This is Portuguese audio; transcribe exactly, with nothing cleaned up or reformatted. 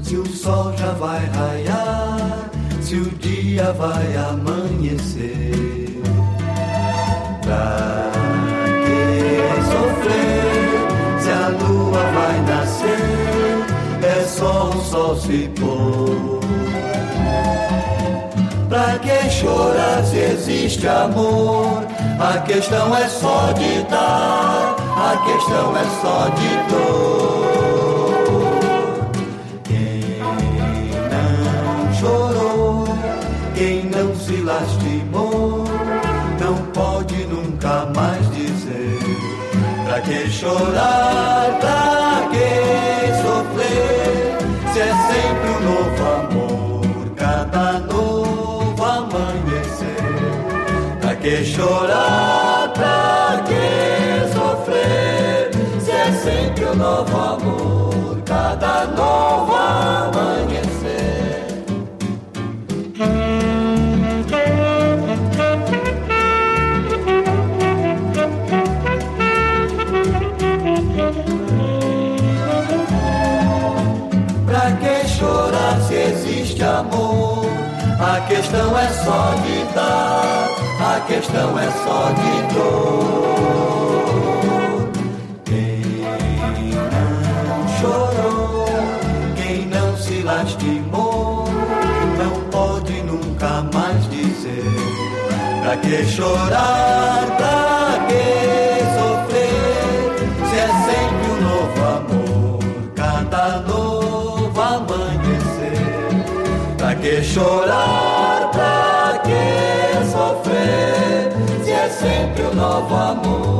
se o sol já vai raiar, se o dia vai amanhecer. Pra que sofrer se a lua vai nascer? É só o sol se pôr. Pra que chorar se existe amor? A questão é só de dar, a questão é só de dor. Quem não chorou, quem não se lastimou, não pode nunca mais dizer. Pra que chorar, pra que sofrer, se é sempre um novo amor, cada novo amanhecer. Pra que chorar, pra que sofrer, se é sempre um novo amor, cada novo amanhecer. Pra que chorar se existe amor? A questão é só de dar, a questão é só de dor. Quem não chorou, quem não se lastimou, não pode nunca mais dizer. Pra que chorar, pra que sofrer, se é sempre um novo amor, cada novo amanhecer. Pra que chorar, pra que sofrer, se é sempre um novo amor,